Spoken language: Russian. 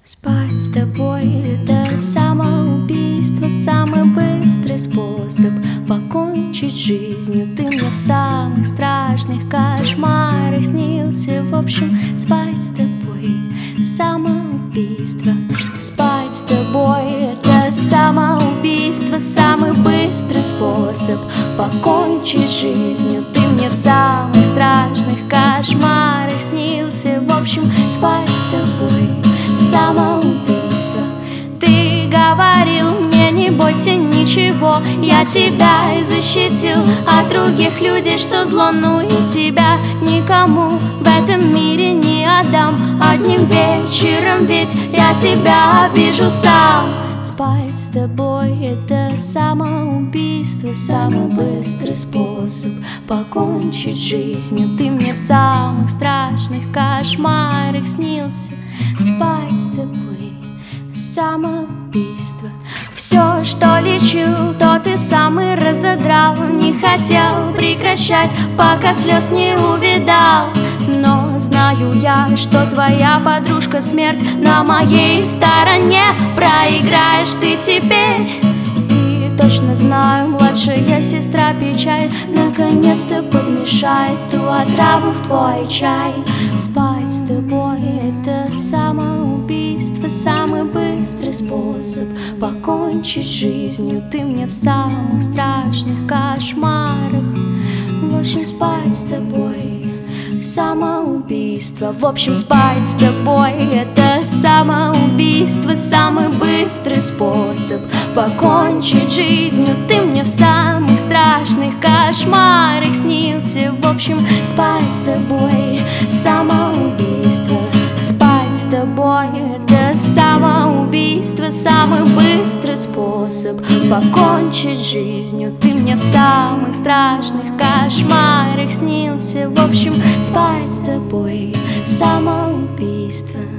Спать с тобой — это самоубийство, самый быстрый способ покончить с жизнью. Ты мне в самых страшных кошмарах снился. В общем, спать с тобой — самоубийство. Спать с тобой — это самоубийство, самый быстрый способ покончить с жизнью. Ты мне в самых страшных кошмарах снился. В общем, спать с тобой — самоубийство. Ты говорил мне: не бойся ничего, я тебя защитил от других людей, что зло, ну и тебя никому в этом мире не отдам. Одним вечером ведь я тебя обижу сам. Спать с тобой — это самоубийство, самый быстрый способ покончить с жизнью. Ты мне в самых страшных кошмарах снился. Спать с тобой — самоубийство. Все, что лечил, то ты сам и разодрал. Не хотел прекращать, пока слез не увидал. Но знаю я, что твоя подружка смерть на моей стороне. Проиграешь ты теперь. И точно знаю, младшая сестра печаль наконец-то подмешает ту отраву в твой чай. Спать с тобой — это самоубийство, самый быстрый способ покончить с жизнью. Ты мне в самых страшных кошмарах. В общем, спать с тобой — самоубийство. В общем, спать с тобой — это самоубийство, самый быстрый способ покончить с жизнью. Ты мне в самых страшных кошмарах снился. В общем, спать с тобой — самоубийство. Спать с тобой — это самоубийство, самый быстрый способ покончить с жизнью. Ты мне в самых страшных кошмарах снился. В общем, спать с тобой — самоубийство.